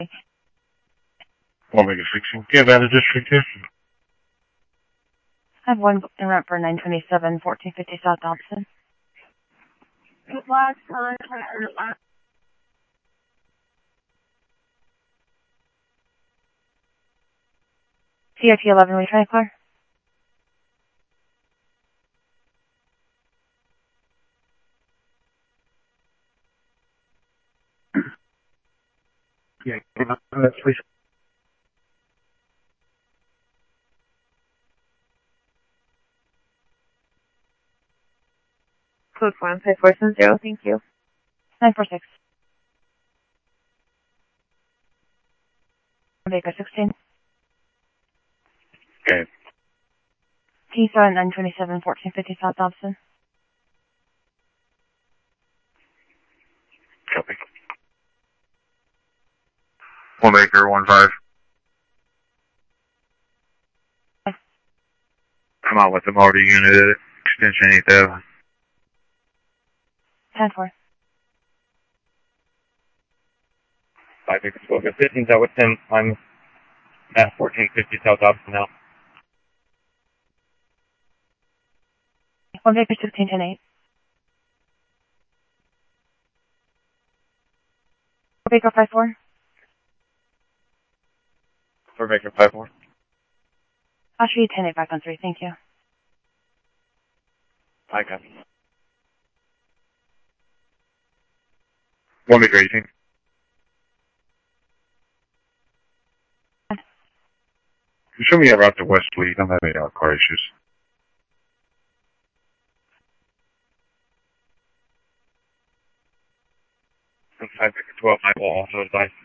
Omega 16. Give that a district here. I have one booked in route for 927, 1450 South Dobson. CIT 11, we try to clear? Yeah, please. Code 1547, thank you. 946. Baker 16. Okay. T7 927, 1450 South Dobson. Copy. Omega 15. I'm out with the motor unit, extension 8000. 10-4. 5 Baker 12. 15's out with 10. I'm at 1450 South Dobson now. 1 Baker 16, 10-8. 4 Baker 5-4. 4 Baker 5-4. I'll show you 10-8 back on 3, thank you. I copy. 1 Baker 18. Show me a route to West Fleet. I'm having car issues. 5 Baker 12, I will also advise.